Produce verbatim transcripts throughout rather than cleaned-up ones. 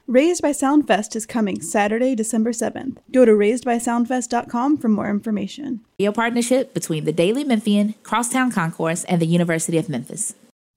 Raised by Soundfest is coming Saturday, December seventh. Go to raised by soundfest dot com for more information. A partnership between the Daily Memphian, Crosstown Concourse, and the University of Memphis.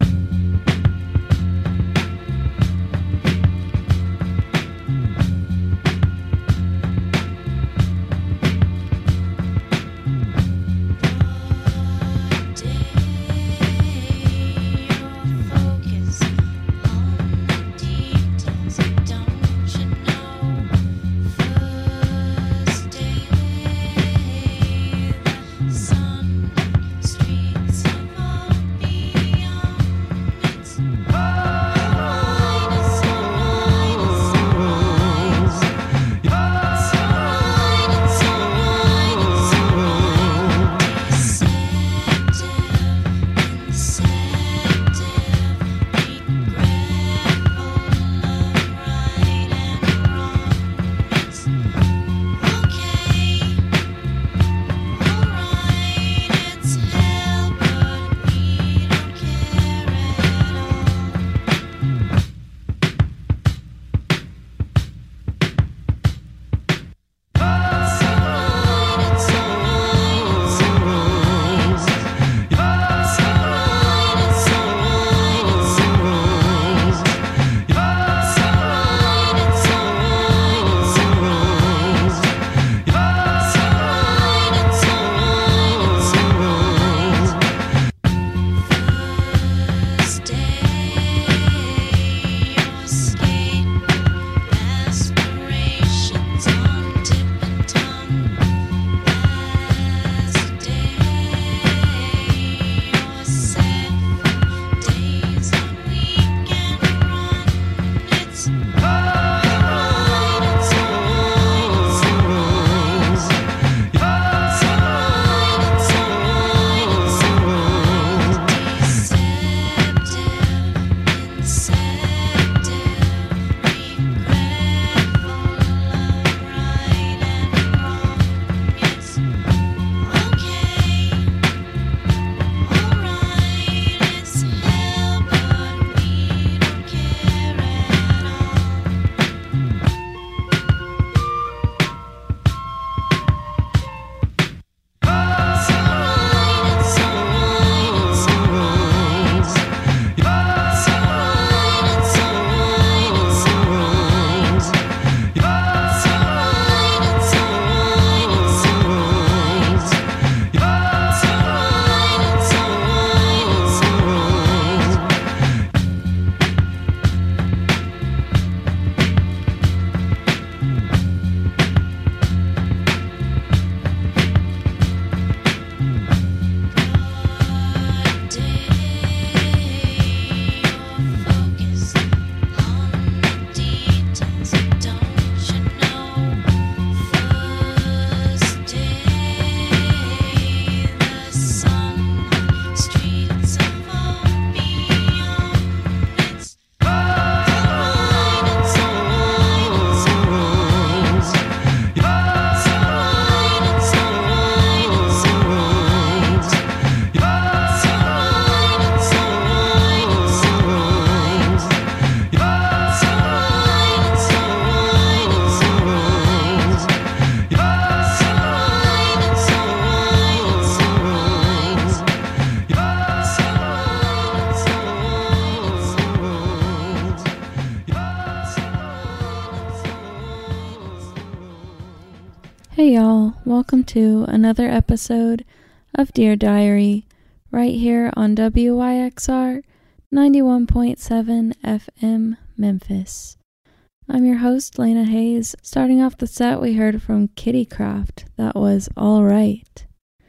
Hey y'all, welcome to another episode of Dear Diary, right here on W Y X R ninety-one point seven F M Memphis. I'm your host, Lena Hayes. Starting off the set, we heard from Kittycraft. That was All Right.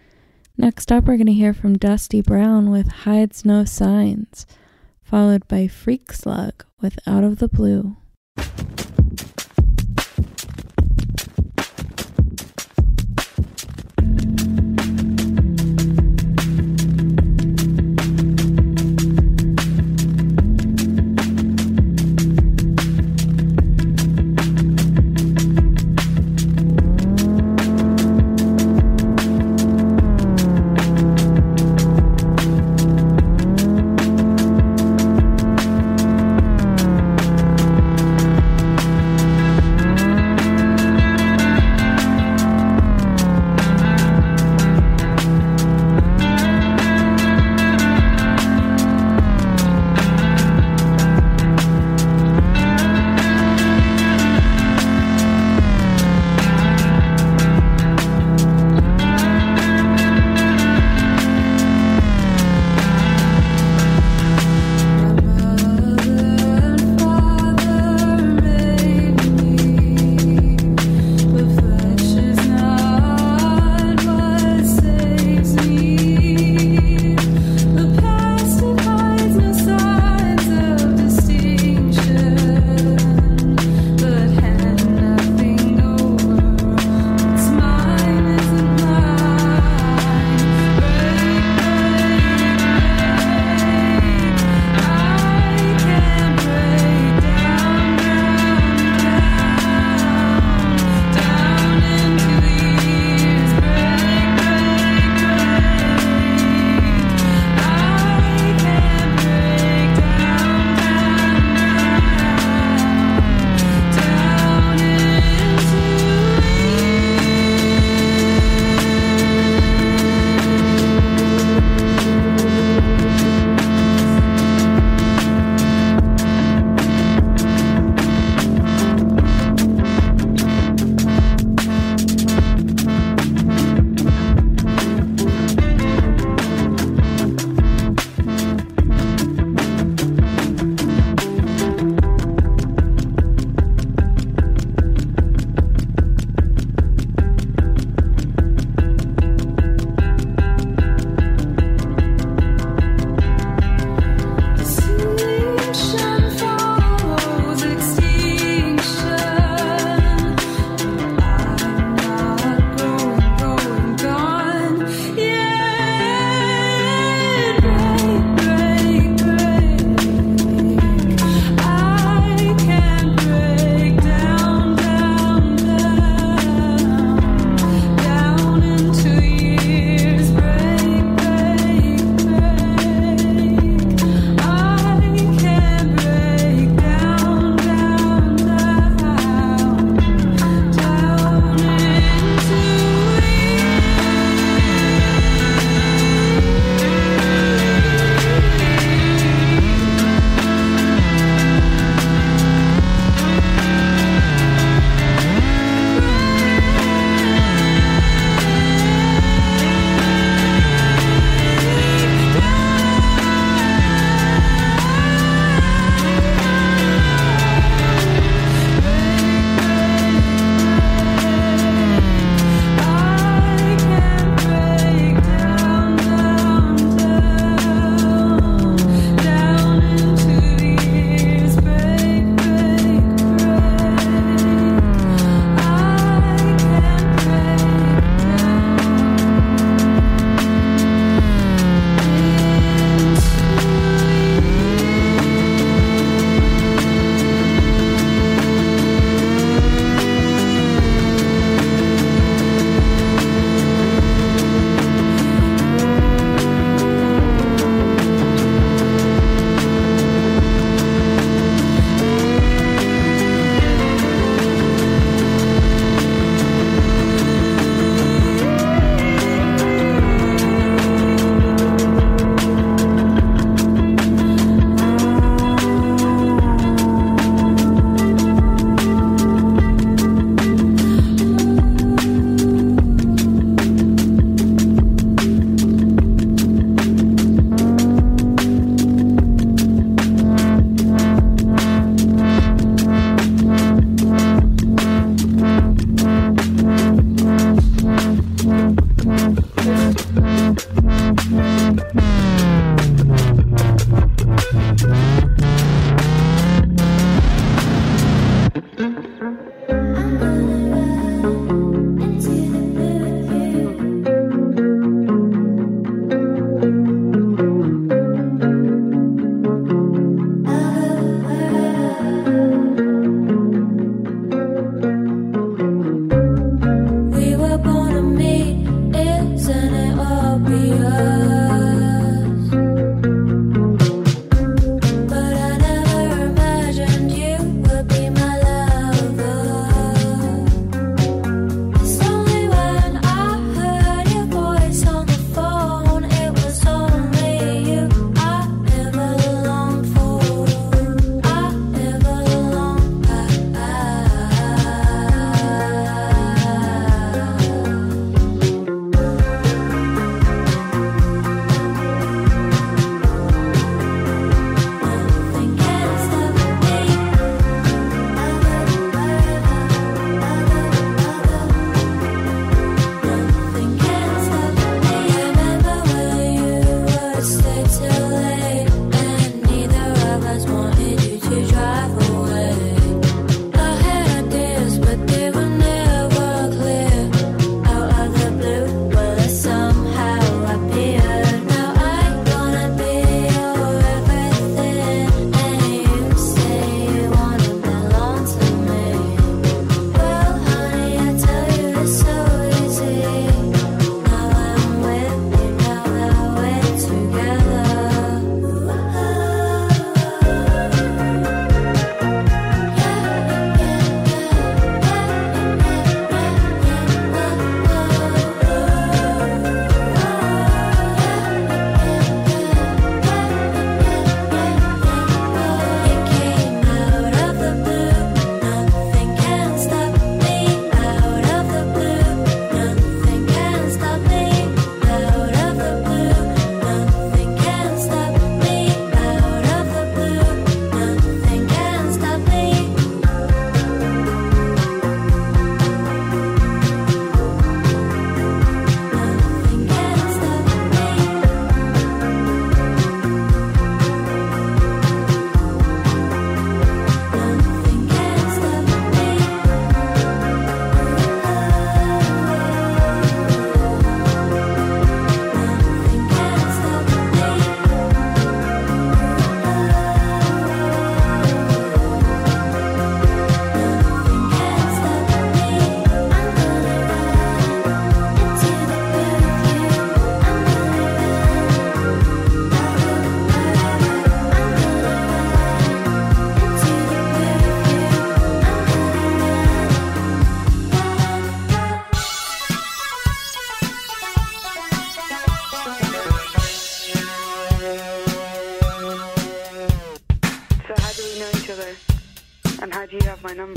Next up, we're going to hear from Dusty Brown with Hides No Signs, followed by Freak Slug with Out of the Blue.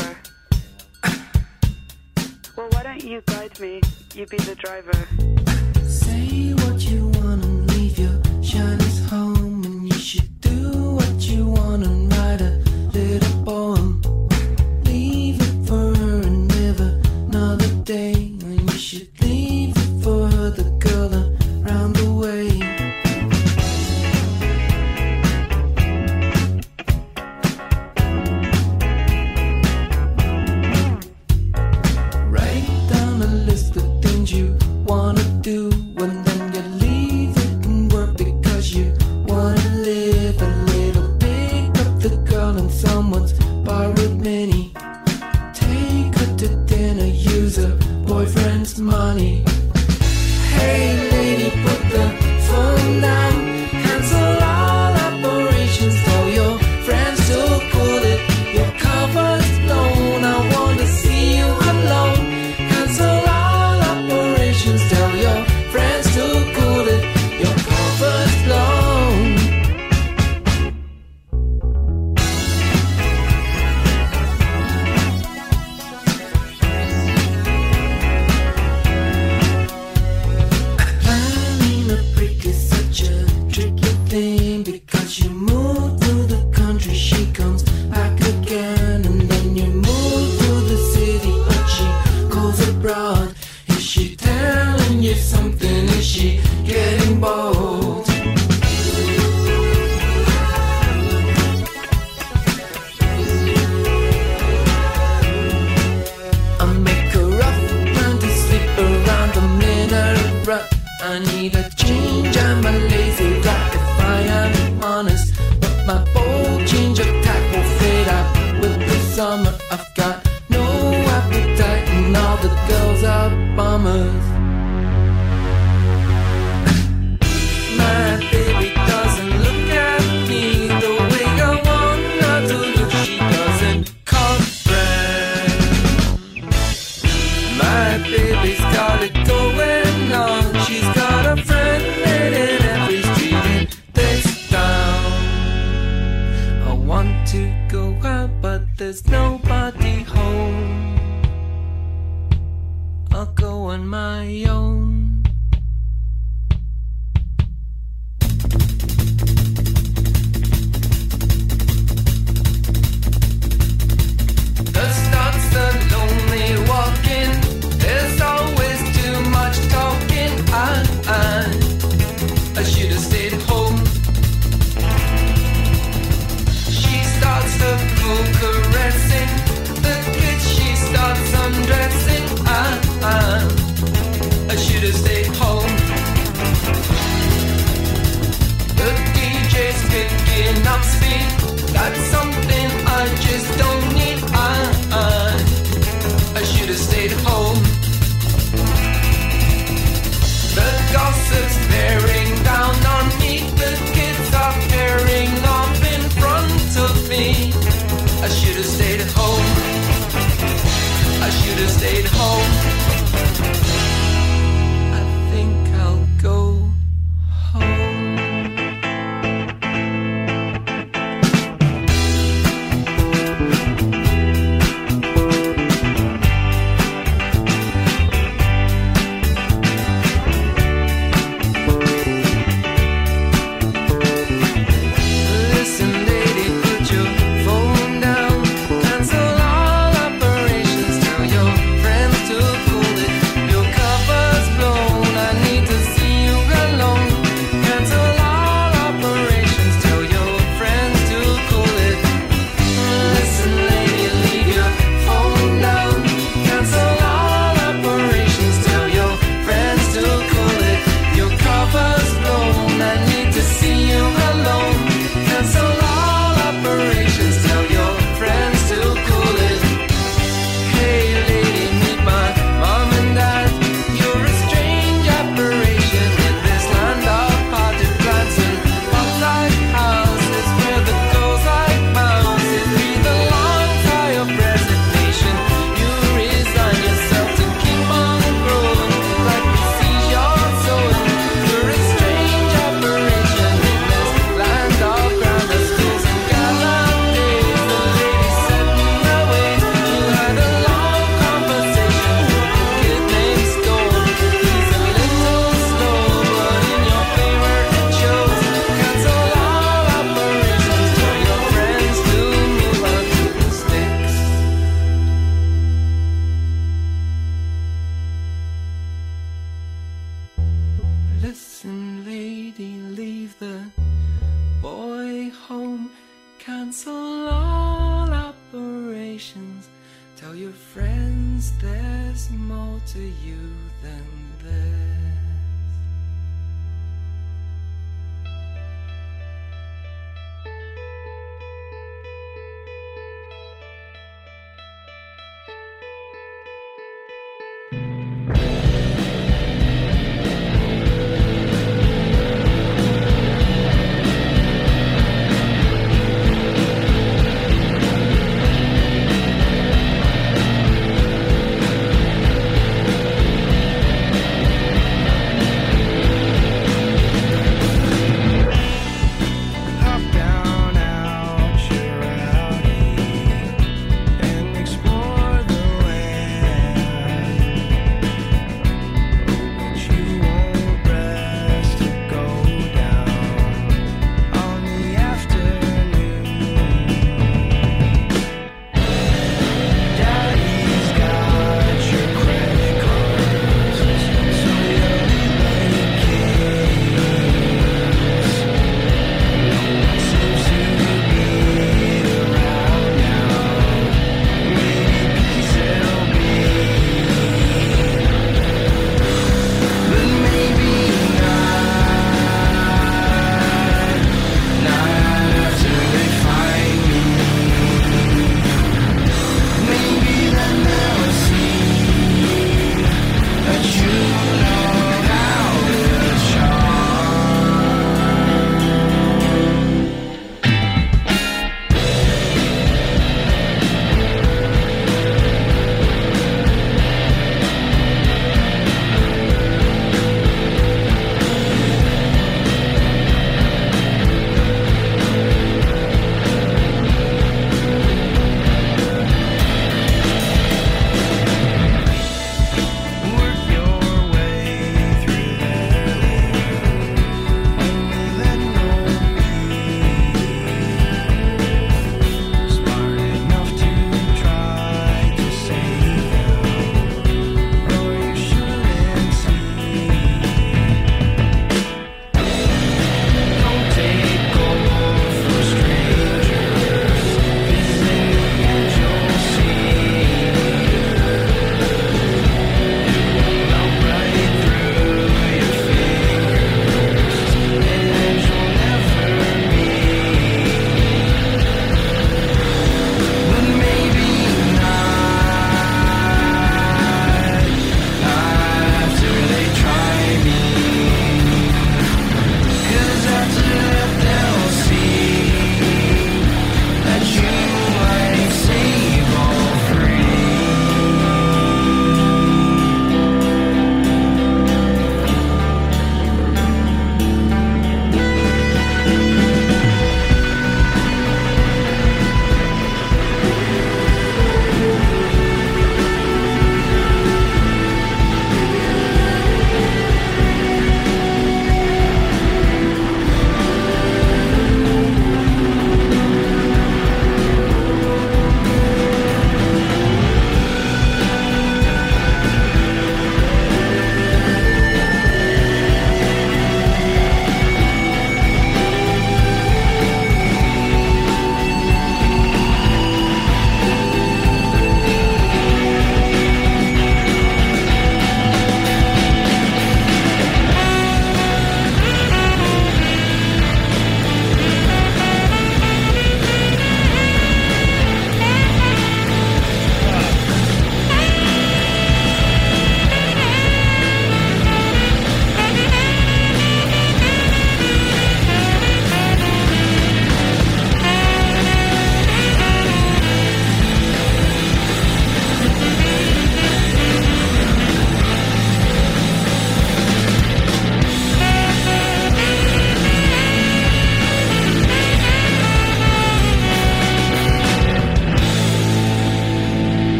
driver. Well, why don't you guide me? You be the driver. Say what you want and leave your shyness home, and you should do what you want and write a little poem. Leave it for her and live another day, and you should leave it for her, the girl around the way. Write down a list of things you wanna do, and then you leave it and work because you wanna live a little. Pick up the girl in someone's borrowed mini. Take her to dinner, use her boyfriend's money. Hey lady, put the phone down. Cancel all operations, tell your friends to cool it. Your cover's blown, I wanna see you alone. Cancel all operations, tell your friends to cool it. Your cover's blown. Planning a break is such a tricky thing, because you move through the country, she comes back again, and then you move through the city, but she goes abroad. Is she telling you something? Is she getting bold? I make a rough plan to sleep around the minaret rut. I need a change, I'm a lazy rat if I am honest. But my bold change of tack will fade out with the summer. I've got no appetite and all the girls are bummers. My baby doesn't look at me the way I want her to look. She doesn't comprehend. My baby's got it going on. She's got a friend in every street in this town. I want to go out, but there's nobody home. I'll go on my own. The starts the lonely walking. There's always too much talking. I, I, I should have stayed home. She starts the cool caressing. The kid she starts undressing. I, I, I should have stayed Tell your friends there's more to you than this.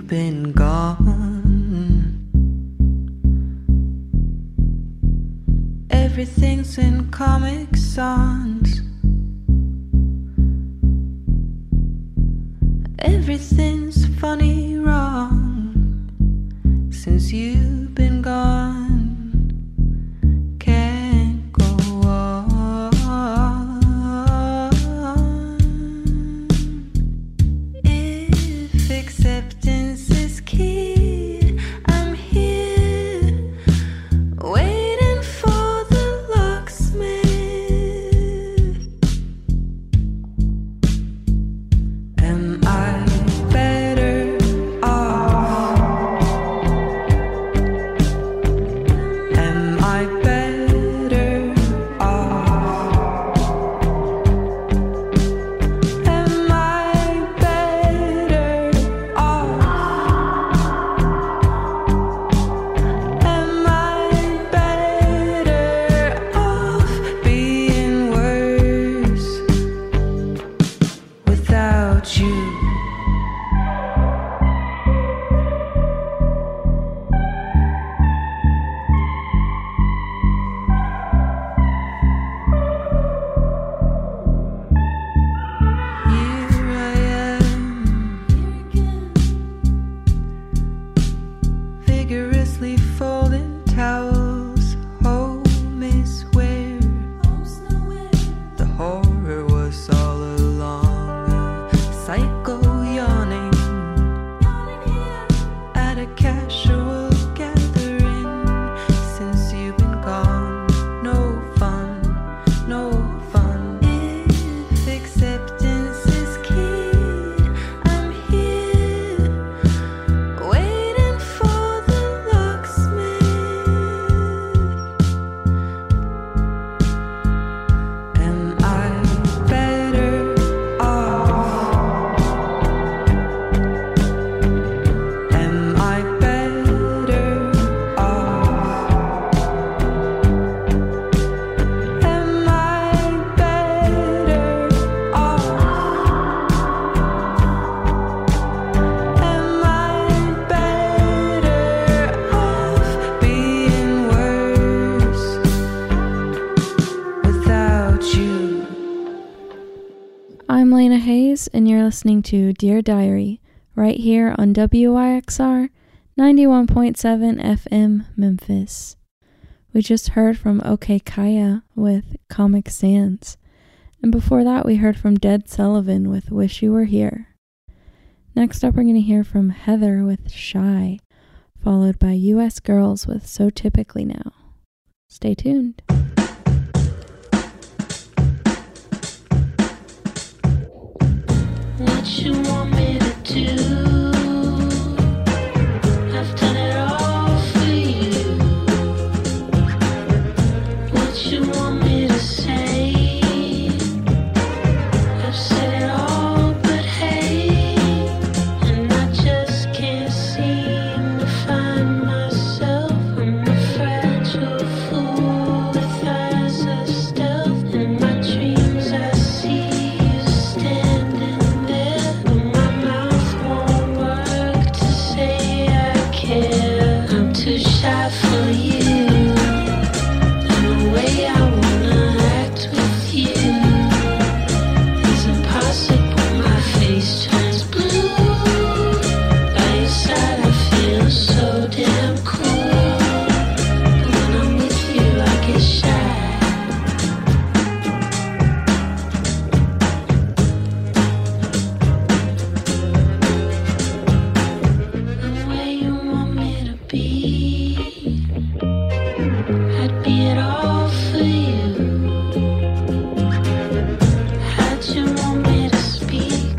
you've been gone. Everything's in Comic Sans. Everything's funny wrong since you've been gone. Can't go on. If acceptance is key, I'm here waiting for the locksmith. Am I better off? Am I better off? Am I better off? Am I better off being worse without you? Here I am, vigorously folding towels. Home is where the horror was all along. A psycho yawning at a casual gathering. Since you've been gone, no fun, no fun. If acceptance is key, I'm here waiting for the locksmith. Am I better off? Am I better off? Am I better off? Am I better off being worse without you? I'm Lena Hayes, and you're listening to Dear Diary, right here on W Y X R ninety-one point seven F M Memphis. We just heard from OK Kaya with Comic Sans, and before that we heard from Dead Sullivan with Wish You Were Here. Next up we're going to hear from Heather with Shy, followed by U S Girls with So Typically Now. Stay tuned. What you want me to do? I've done it all for you. What you want me to say? I've said it all, but hey, and I just can't seem to find myself. I'm a fragile fool with eyes of stealth. In my dreams I see you standing there, but my mouth won't work to say I care. I'm too shy for you, and the way I wanna act with you is impossible. My face turns blue. By your side I feel so damn cool, but when I'm with you I get shy. The way you want me to be, I'd be it all for you. How'd you want me to speak?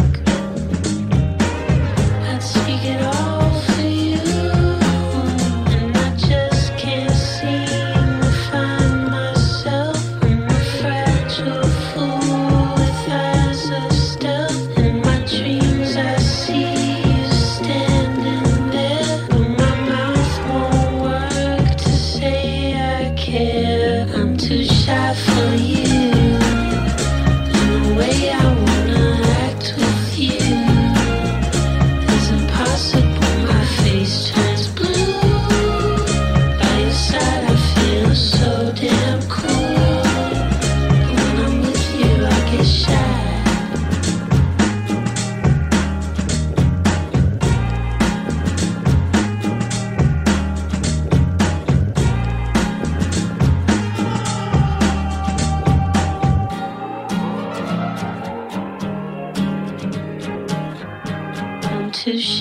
I'd speak it all for you, and I just can't seem to find myself. I'm a fragile fool with eyes of stealth. In my dreams I see you standing there, but my mouth won't work to say I care. I'm too shy for you, and the way I wanna act with you is impossible.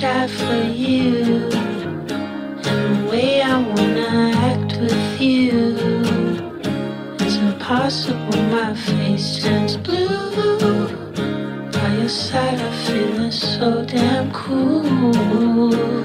got for you, and the way I wanna act with you. It's impossible, my face turns blue. By your side I'm feeling so damn cool.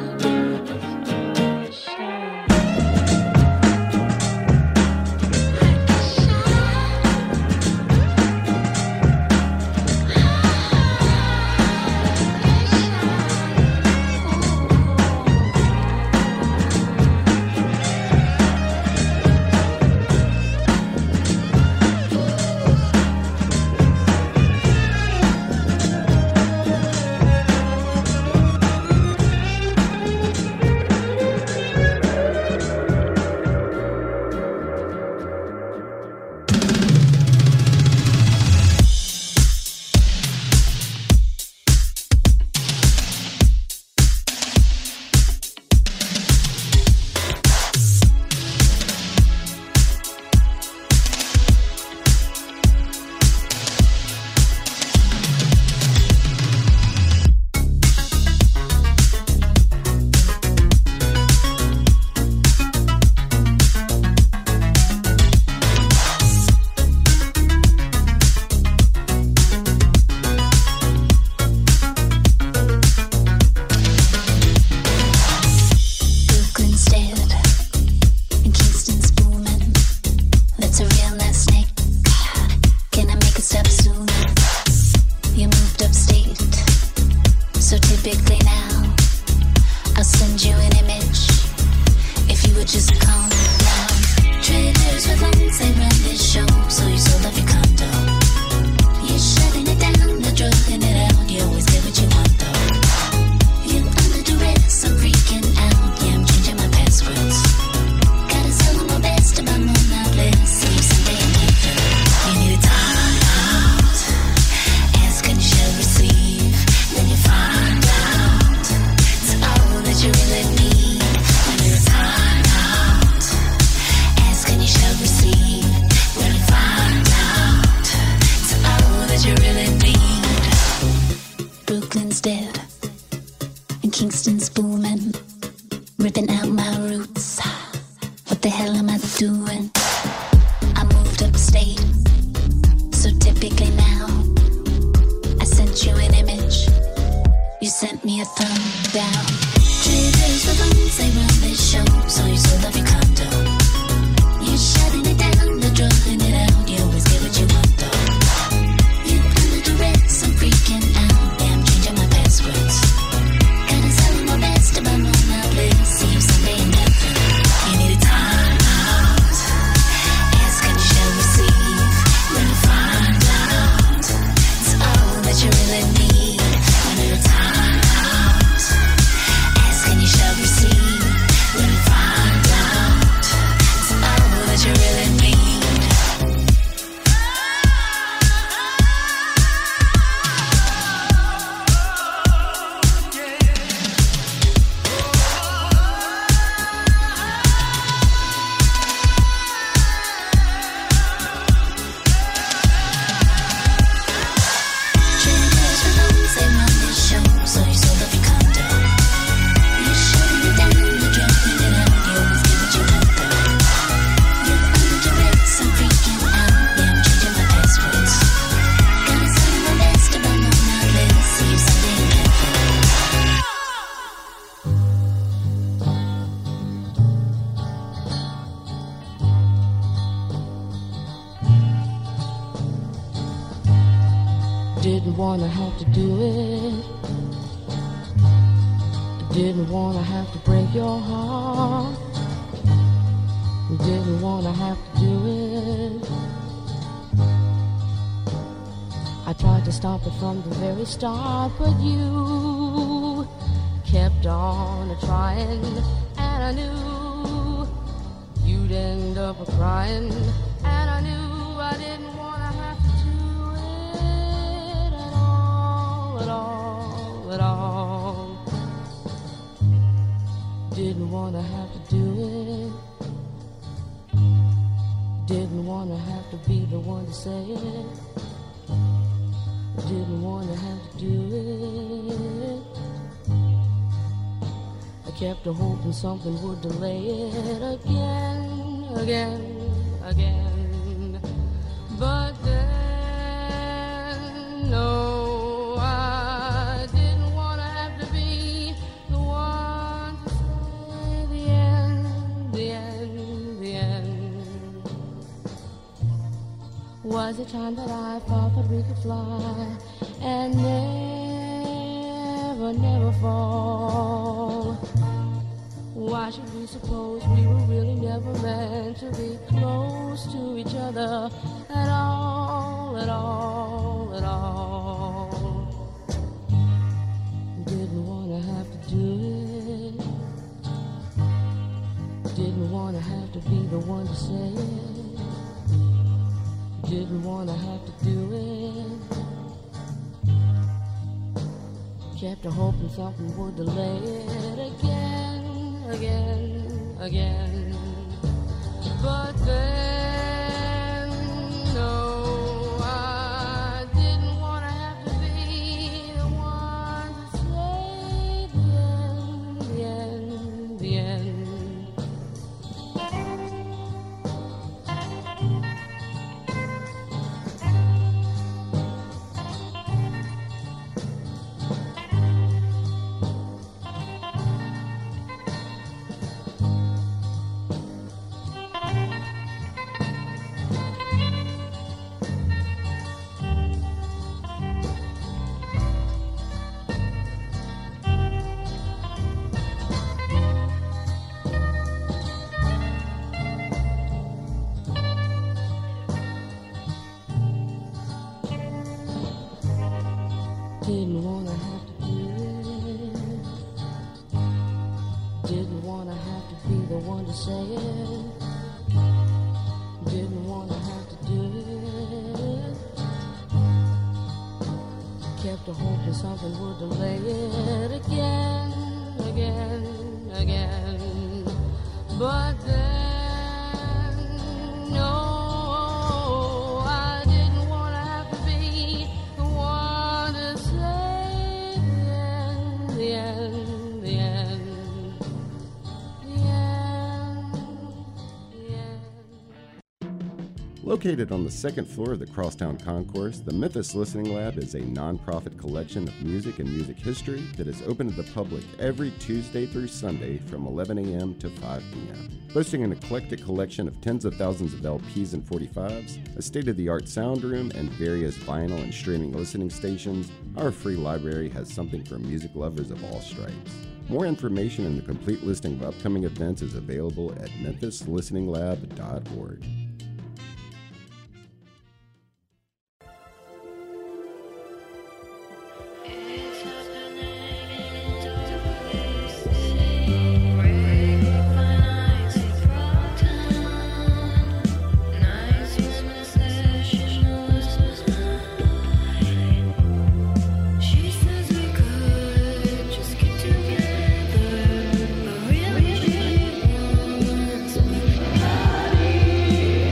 Didn't wanna have to do it. Didn't wanna have to break your heart. Didn't wanna have to do it. I tried to stop it from the very start, but you kept on trying, and I knew you'd end up crying, and I knew I didn't wanna have to do it at all, at all, at all. Didn't wanna have to do it. Didn't wanna have to be the one to say it. Didn't wanna have to do it. I kept a hoping something would delay it again, again, again. But then, no, I didn't want to have to be the one to say the end, the end, the end. Was it time that I thought that we could fly and never, never fall? Why should we suppose we were really never meant to be close to each other at all, at all, at all? Didn't want to have to do it. Didn't want to have to be the one to say it. Didn't want to have to do it. Kept a hoping something would delay it again, again, again. But then, no, I didn't want to have to be the one to say the end, the end, the end. Didn't wanna have to do it. Didn't wanna have to be the one to say it. Didn't wanna have to do it. Kept a hoping something would delay it again, again, again. But then, no. Located on the second floor of the Crosstown Concourse, the Memphis Listening Lab is a nonprofit collection of music and music history that is open to the public every Tuesday through Sunday from eleven a.m. to five p.m. Boasting an eclectic collection of tens of thousands of L Ps and forty-fives, a state-of-the-art sound room, and various vinyl and streaming listening stations, our free library has something for music lovers of all stripes. More information and the complete listing of upcoming events is available at memphis listening lab dot org. Body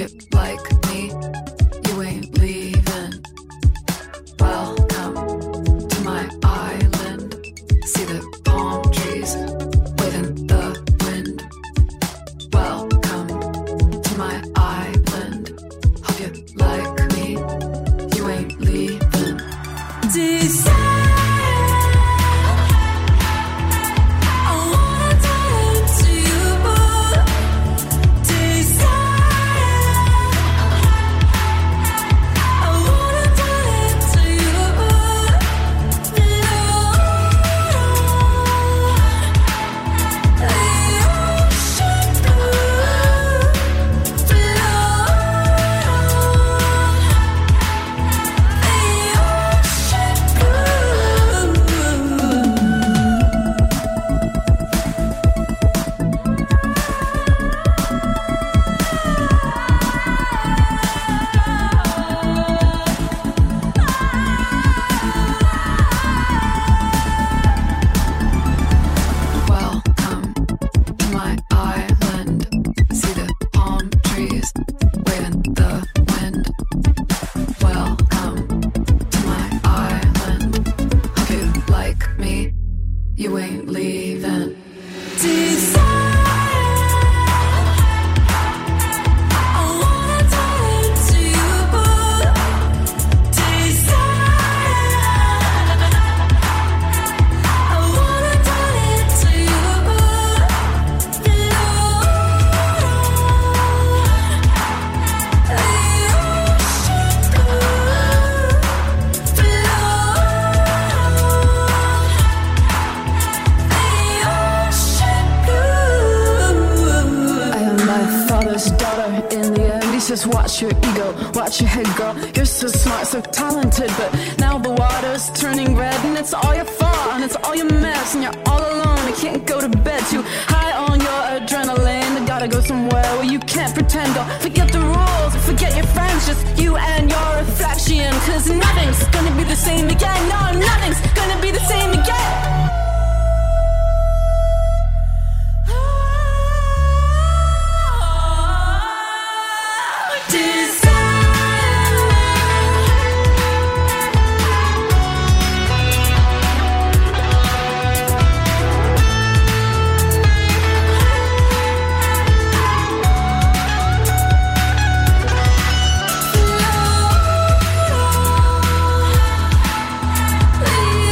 you like me, you ain't leaving. Welcome to my island. See the palm trees waving the wind. Welcome to my island. Hope you like me, you ain't leaving. Desire. Just watch your ego, watch your head, girl. You're so smart, so talented, but now the water's turning red, and it's all your fault, and it's all your mess, and you're all alone. You can't go to bed, too high on your adrenaline. You gotta go somewhere where you can't pretend. Go forget the rules, forget your friends, just you and your reflection. Cause nothing's gonna be the same again. No, nothing's gonna be the same again. Please.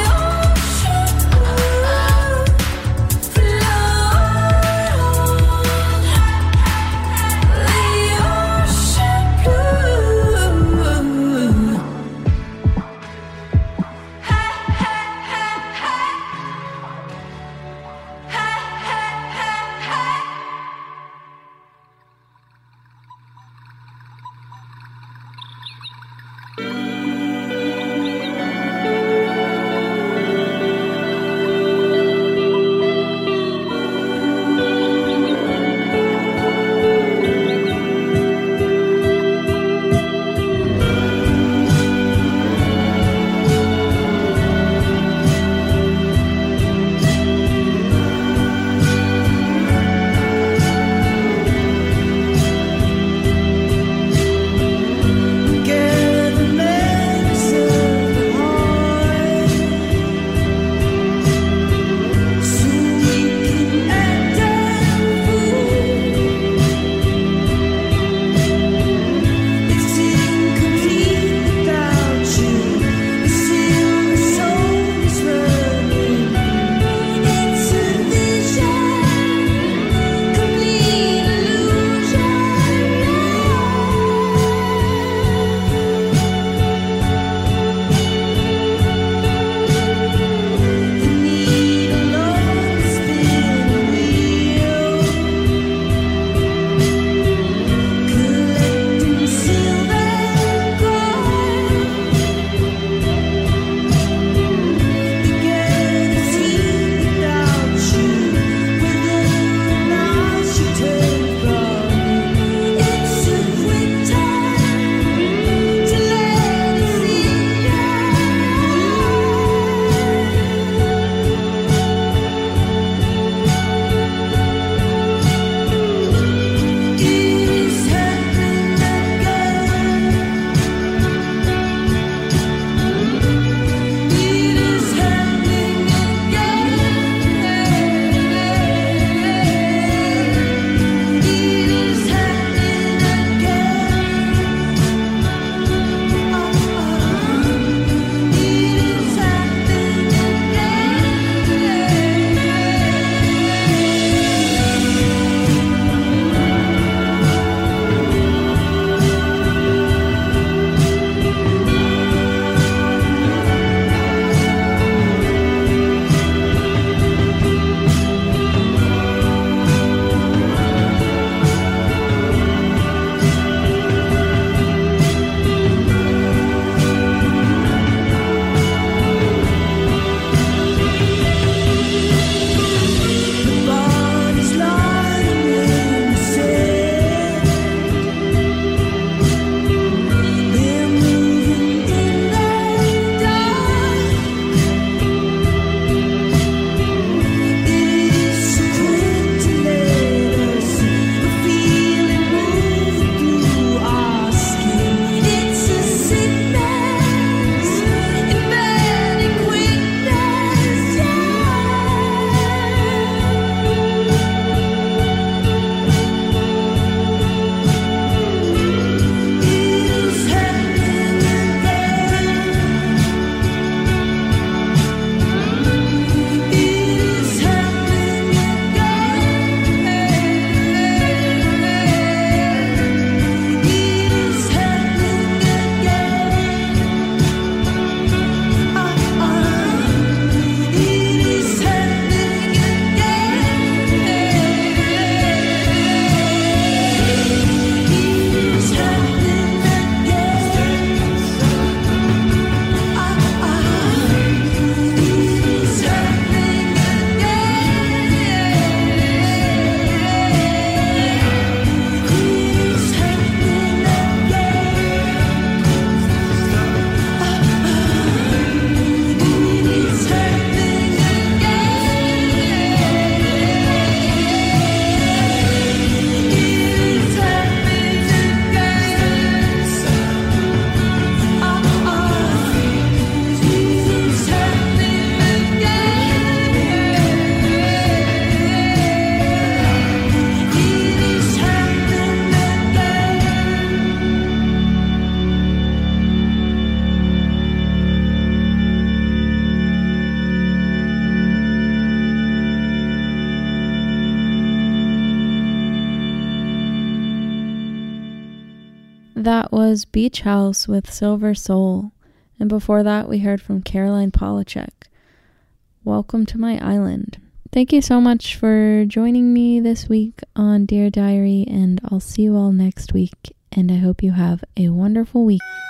That was Beach House with Silver Soul. And before that, we heard from Caroline Polachek. Welcome to my island. Thank you so much for joining me this week on Dear Diary, and I'll see you all next week. And I hope you have a wonderful week.